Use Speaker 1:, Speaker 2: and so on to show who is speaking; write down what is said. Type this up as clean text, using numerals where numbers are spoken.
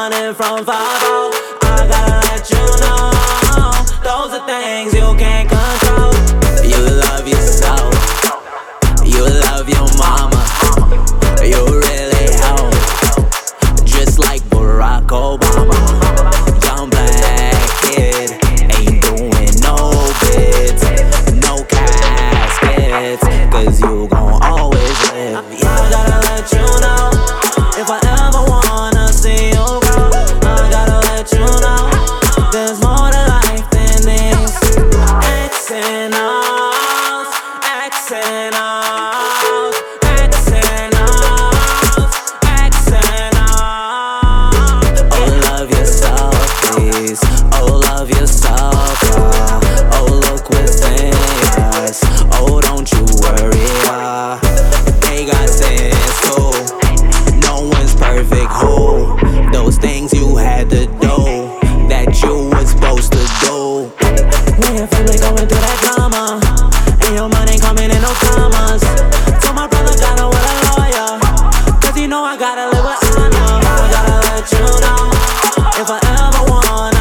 Speaker 1: running from 5-0. I gotta let you know, those are things you can't control. You love yourself, you love your mama, you really help, just like Barack Obama. Young black kid, ain't doing no bids, no caskets, cause you gon' always live. Yeah, I gotta let you know, if I ever wanna see you grow, I gotta let you know, there's more to life than this. X and O's, X and O's, X and O's, X and O's. Oh, love yourself, please. Oh, love yourself, yeah. Oh, look within us. Oh, don't you worry, yeah. They got sins too. No one's perfect, who? Those things you had to do, that you was supposed to do. When your family going through that drama, and your money coming in no commas. Told my brother gotta with a lawyer, cause you know I gotta live with honor. I gotta let you know, if I ever want